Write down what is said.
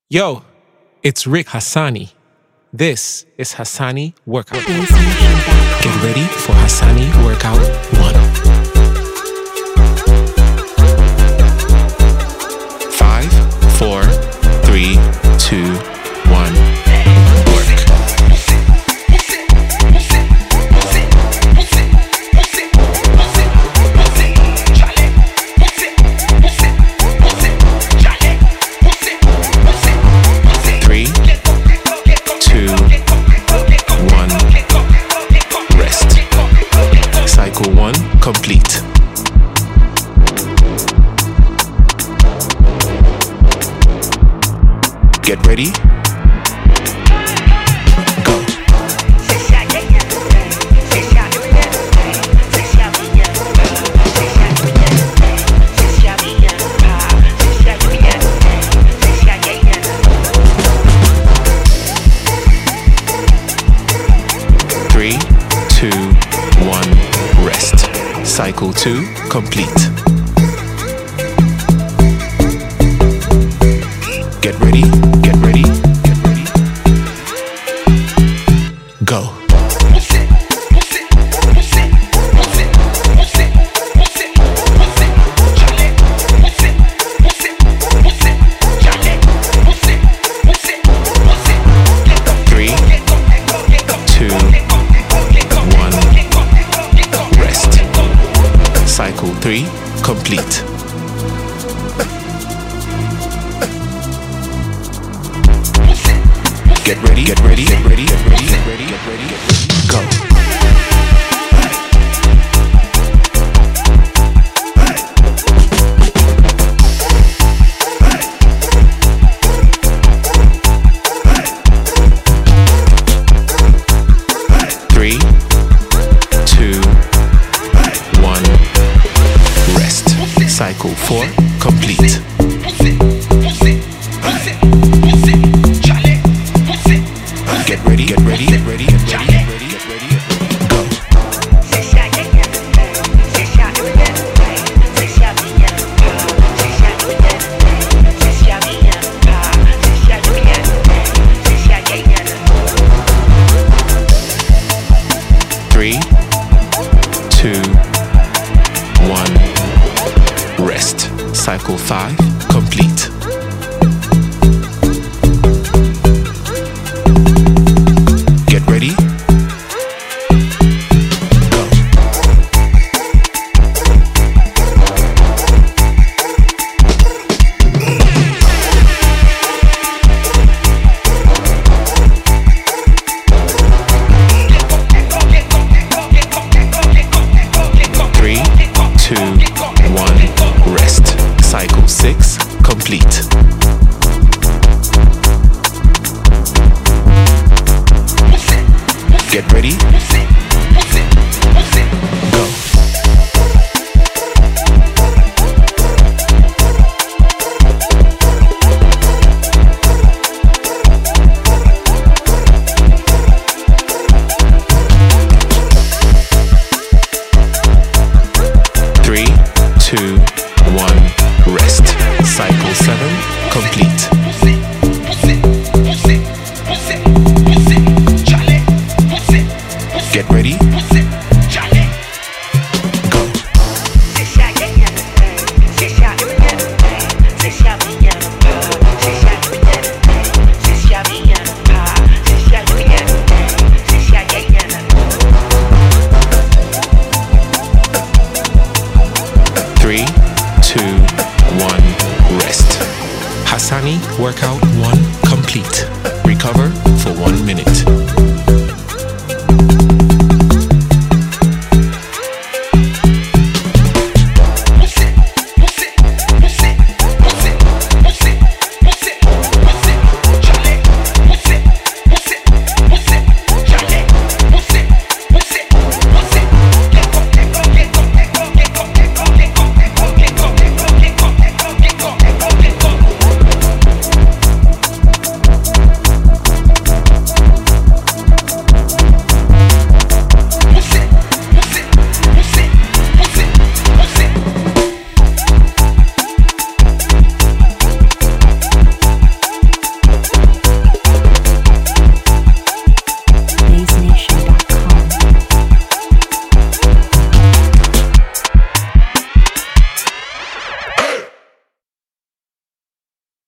Yo, it's Rick Hassani. This is Hassani Workout. Get ready for Hassani Workout 1. 5, 4, 3, 2, 1. Work. 3, 2, 1. Rest. Cycle 1 complete. Get ready. Go. Three, two, one, rest. Cycle 2 complete. Get ready, get ready, get ready. Go. Three, two, one, rest. Cycle 3 complete. Get ready, get ready, get ready, get ready, get ready, get ready, get ready. Go. 3, 2, 1, rest. Cycle 4 complete. Get ready, get ready, get ready, get ready, get ready, get ready, get ready. Go. Three, two, one, rest. Cycle 5 complete. Get ready. Go. Three, two, one, rest. Cycle 6 complete. Get ready. Go. Three, two, one, rest. Cycle 7 complete. Get ready. Go. Three, two, one, rest. Hassani Workout 1 complete. Recover for 1 minute.